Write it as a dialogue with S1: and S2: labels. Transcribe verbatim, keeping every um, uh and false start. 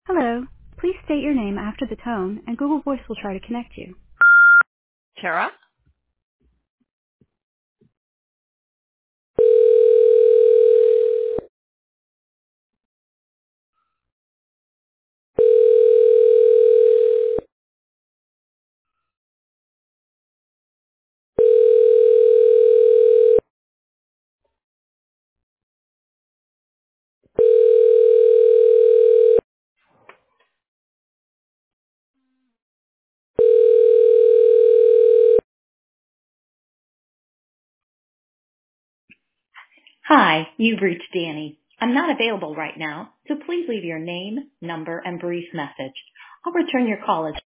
S1: Hello. Please state your name after the tone, and Google Voice will try to connect you.
S2: Tara?
S3: Hi, you've reached Danny. I'm not available right now, so please leave your name, number, and brief message. I'll return your call as